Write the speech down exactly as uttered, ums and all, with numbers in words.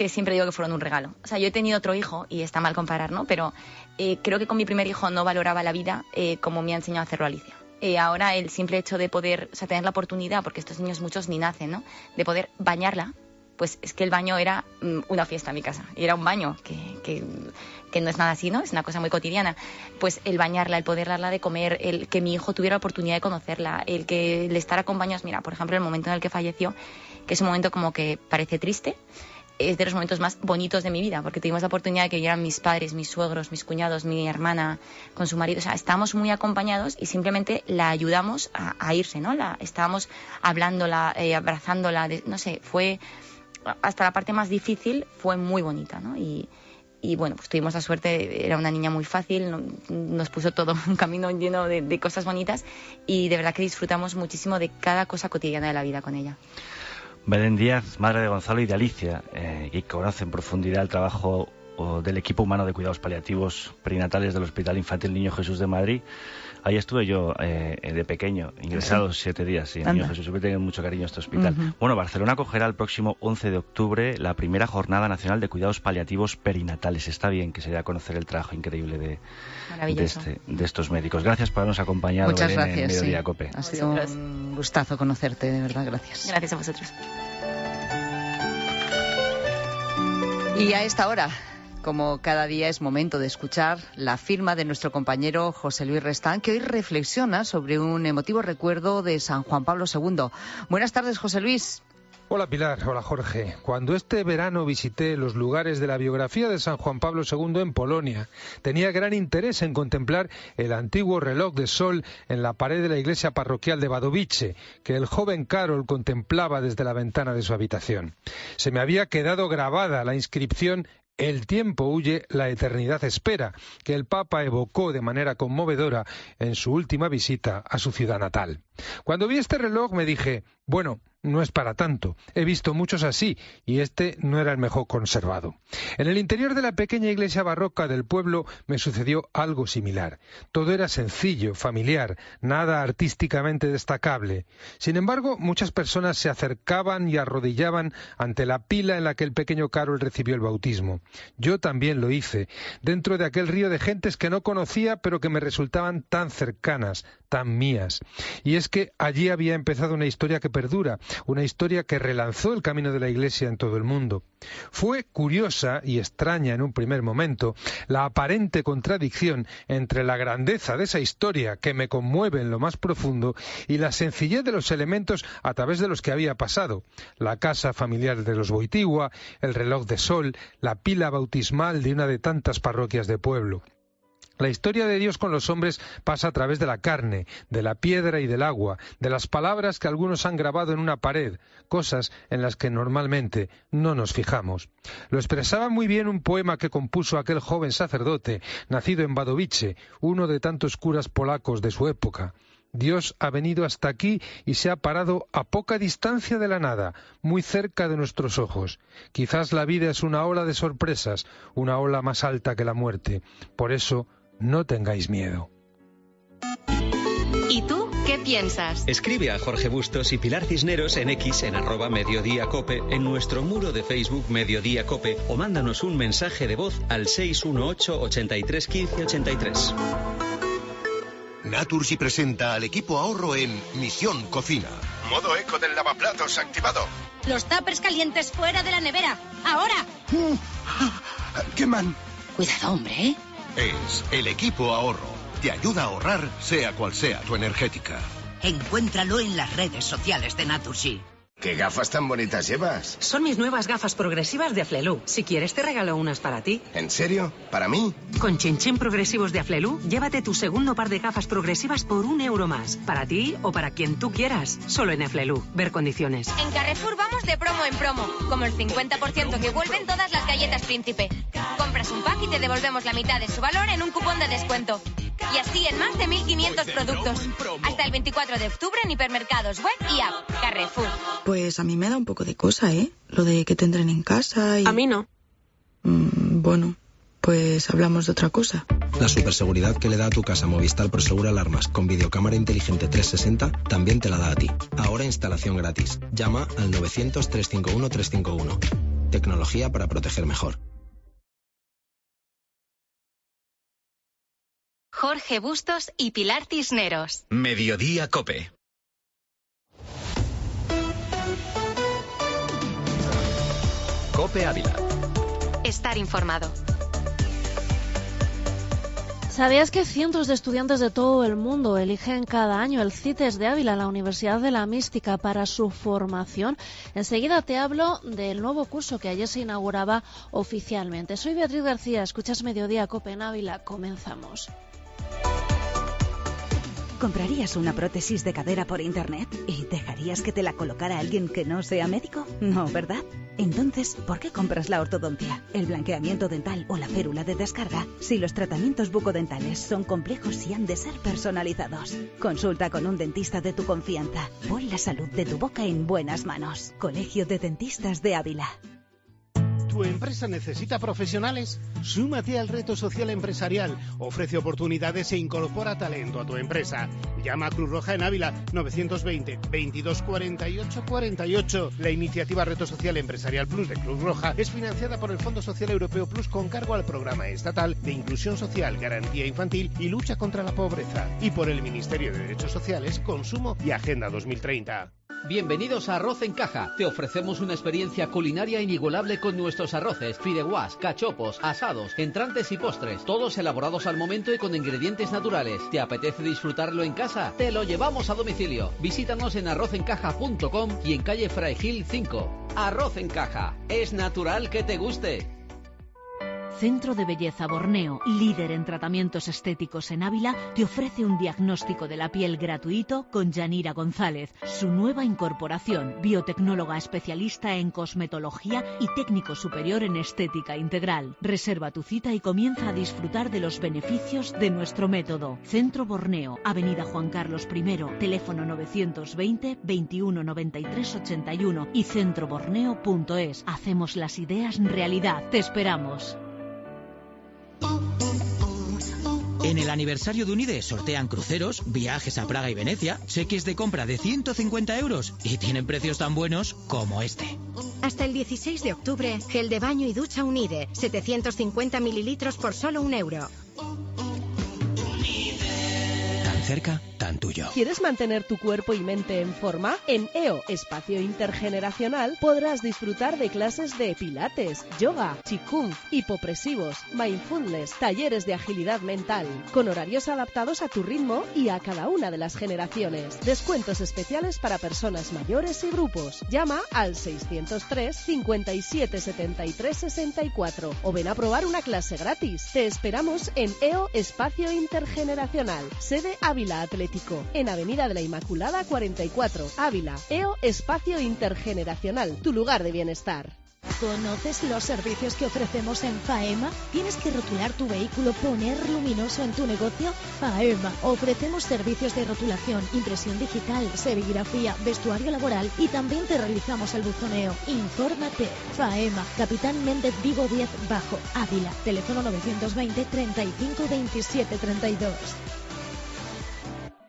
que siempre digo que fueron un regalo. O sea, yo he tenido otro hijo, y está mal comparar, ¿no? Pero eh, creo que con mi primer hijo no valoraba la vida eh, como me ha enseñado a hacerlo Alicia. Eh, ahora el simple hecho de poder, o sea, tener la oportunidad, porque estos niños muchos ni nacen, ¿no? De poder bañarla, pues es que el baño era mm, una fiesta en mi casa. Y era un baño, que, que, que no es nada así, ¿no? Es una cosa muy cotidiana. Pues el bañarla, el poder darla de comer, el que mi hijo tuviera la oportunidad de conocerla, el que le estar acompañados. Mira, por ejemplo, el momento en el que falleció, que es un momento como que parece triste, es de los momentos más bonitos de mi vida, porque tuvimos la oportunidad de que vinieran mis padres, mis suegros, mis cuñados, mi hermana con su marido. O sea, estábamos muy acompañados y simplemente la ayudamos a, a irse, ¿no? La, estábamos hablándola, eh, abrazándola, de, no sé, fue... Hasta la parte más difícil fue muy bonita, ¿no? Y, y bueno, pues tuvimos la suerte, era una niña muy fácil, no, nos puso todo un camino lleno de, de cosas bonitas, y de verdad que disfrutamos muchísimo de cada cosa cotidiana de la vida con ella. Belén Díaz, madre de Gonzalo y de Alicia, eh, que conoce en profundidad el trabajo o, del equipo humano de cuidados paliativos perinatales del Hospital Infantil Niño Jesús de Madrid. Ahí estuve yo eh, de pequeño, ingresado ¿Sí? siete días, sí, Anda. Niño Jesús. Siempre tengo mucho cariño a este hospital. Uh-huh. Bueno, Barcelona acogerá el próximo once de octubre la primera Jornada Nacional de Cuidados Paliativos Perinatales. Está bien que se dé a conocer el trabajo increíble de, de, este, de estos médicos. Gracias por habernos acompañado. Muchas Belén, gracias, en Mediodía sí. Cope. Ha sido un gustazo conocerte, de verdad, gracias. Gracias a vosotros. Y a esta hora, como cada día, es momento de escuchar la firma de nuestro compañero José Luis Restán, que hoy reflexiona sobre un emotivo recuerdo de San Juan Pablo segundo. Buenas tardes, José Luis. Hola Pilar, hola Jorge. Cuando este verano visité los lugares de la biografía de San Juan Pablo segundo en Polonia, tenía gran interés en contemplar el antiguo reloj de sol en la pared de la iglesia parroquial de Wadowice, que el joven Karol contemplaba desde la ventana de su habitación. Se me había quedado grabada la inscripción "El tiempo huye, la eternidad espera", que el Papa evocó de manera conmovedora en su última visita a su ciudad natal. Cuando vi este reloj me dije, bueno, no es para tanto, he visto muchos así y este no era el mejor conservado. En el interior de la pequeña iglesia barroca del pueblo me sucedió algo similar. Todo era sencillo, familiar, nada artísticamente destacable. Sin embargo, muchas personas se acercaban y arrodillaban ante la pila en la que el pequeño Karol recibió el bautismo. Yo también lo hice, dentro de aquel río de gentes que no conocía pero que me resultaban tan cercanas, tan mías. Y es que allí había empezado una historia que perdura, una historia que relanzó el camino de la Iglesia en todo el mundo. Fue curiosa y extraña en un primer momento la aparente contradicción entre la grandeza de esa historia que me conmueve en lo más profundo y la sencillez de los elementos a través de los que había pasado: la casa familiar de los Wojtyła, el reloj de sol, la pila bautismal de una de tantas parroquias de pueblo. La historia de Dios con los hombres pasa a través de la carne, de la piedra y del agua, de las palabras que algunos han grabado en una pared, cosas en las que normalmente no nos fijamos. Lo expresaba muy bien un poema que compuso aquel joven sacerdote, nacido en Wadowice, uno de tantos curas polacos de su época. Dios ha venido hasta aquí y se ha parado a poca distancia de la nada, muy cerca de nuestros ojos. Quizás la vida es una ola de sorpresas, una ola más alta que la muerte. Por eso, no tengáis miedo. ¿Y tú qué piensas? Escribe a Jorge Bustos y Pilar Cisneros en X, en arroba Mediodía Cope, en nuestro muro de Facebook Mediodía Cope, o mándanos un mensaje de voz al seis uno ocho, ochenta y tres, quince, ochenta y tres. Naturgy presenta al equipo ahorro en Misión Cocina. Modo eco del lavaplatos activado. Los tuppers calientes fuera de la nevera. ¡Ahora! Uh, ¡Queman! Cuidado, hombre, ¿eh? Es el equipo ahorro. Te ayuda a ahorrar, sea cual sea tu energética. Encuéntralo en las redes sociales de Naturgy. ¿Qué gafas tan bonitas llevas? Son mis nuevas gafas progresivas de Aflelu. Si quieres te regalo unas para ti. ¿En serio? ¿Para mí? Con chinchín progresivos de Aflelu, llévate tu segundo par de gafas progresivas por un euro más. Para ti o para quien tú quieras. Solo en Aflelu. Ver condiciones. En Carrefour vamos de promo en promo. Como el cincuenta por ciento que vuelven todas las galletas Príncipe. Compras un pack y te devolvemos la mitad de su valor en un cupón de descuento. Y así en más de mil quinientos productos. Hasta el veinticuatro de octubre en hipermercados, web y app. Carrefour. Pues a mí me da un poco de cosa, ¿eh? Lo de que te entren en casa y... A mí no. Mm, bueno, pues hablamos de otra cosa. La superseguridad que le da a tu casa Movistar Prosegur Alarmas con videocámara inteligente trescientos sesenta también te la da a ti. Ahora instalación gratis. Llama al novecientos, trescientos cincuenta y uno, trescientos cincuenta y uno. Tecnología para proteger mejor. Jorge Bustos y Pilar Cisneros. Mediodía Cope. Cope Ávila. Estar informado. ¿Sabías que cientos de estudiantes de todo el mundo eligen cada año el CITES de Ávila, la Universidad de la Mística, para su formación? Enseguida te hablo del nuevo curso que ayer se inauguraba oficialmente. Soy Beatriz García, escuchas Mediodía Cope en Ávila. Comenzamos. ¿Comprarías una prótesis de cadera por internet y dejarías que te la colocara alguien que no sea médico? No, ¿verdad? Entonces, ¿por qué compras la ortodoncia, el blanqueamiento dental o la férula de descarga si los tratamientos bucodentales son complejos y han de ser personalizados? Consulta con un dentista de tu confianza. Pon la salud de tu boca en buenas manos. Colegio de Dentistas de Ávila. ¿Tu empresa necesita profesionales? Súmate al reto social empresarial. Ofrece oportunidades e incorpora talento a tu empresa. Llama a Cruz Roja en Ávila novecientos veinte, veintidós cuarenta y ocho cuarenta y ocho. La iniciativa Reto Social Empresarial Plus de Cruz Roja es financiada por el Fondo Social Europeo Plus con cargo al Programa Estatal de Inclusión Social, Garantía Infantil y Lucha contra la Pobreza. Y por el Ministerio de Derechos Sociales, Consumo y Agenda dos mil treinta. Bienvenidos a Arroz en Caja. Te ofrecemos una experiencia culinaria inigualable con nuestros arroces, fideuás, cachopos, asados, entrantes y postres, todos elaborados al momento y con ingredientes naturales. ¿Te apetece disfrutarlo en casa? Te lo llevamos a domicilio. Visítanos en arroz en caja punto com y en calle Fray Gil cinco. Arroz en Caja. Es natural que te guste. Centro de Belleza Borneo, líder en tratamientos estéticos en Ávila, te ofrece un diagnóstico de la piel gratuito con Yanira González. Su nueva incorporación, biotecnóloga especialista en cosmetología y técnico superior en estética integral. Reserva tu cita y comienza a disfrutar de los beneficios de nuestro método. Centro Borneo, Avenida Juan Carlos primero, teléfono novecientos veinte, veintiuno noventa y tres ochenta y uno y centro borneo punto es. Hacemos las ideas realidad. Te esperamos. En el aniversario de Unide sortean cruceros, viajes a Praga y Venecia, cheques de compra de ciento cincuenta euros y tienen precios tan buenos como este. Hasta el dieciséis de octubre, gel de baño y ducha Unide, setecientos cincuenta mililitros por solo un euro. Tan cerca, tan tuyo. ¿Quieres mantener tu cuerpo y mente en forma? En E O Espacio Intergeneracional podrás disfrutar de clases de pilates, yoga, qigong, hipopresivos, mindfulness, talleres de agilidad mental, con horarios adaptados a tu ritmo y a cada una de las generaciones. Descuentos especiales para personas mayores y grupos. Llama al seiscientos tres, cincuenta y siete, setenta y tres, sesenta y cuatro o ven a probar una clase gratis. Te esperamos en E O Espacio Intergeneracional, sede Ávila Atlético, en Avenida de la Inmaculada cuarenta y cuatro, Ávila. E O Espacio Intergeneracional, tu lugar de bienestar. ¿Conoces los servicios que ofrecemos en Faema? ¿Tienes que rotular tu vehículo, poner luminoso en tu negocio? Faema. Ofrecemos servicios de rotulación, impresión digital, serigrafía, vestuario laboral y también te realizamos el buzoneo. Infórmate. Faema. Capitán Méndez Vigo diez Bajo, Ávila. Teléfono novecientos veinte, treinta y cinco, veintisiete, treinta y dos.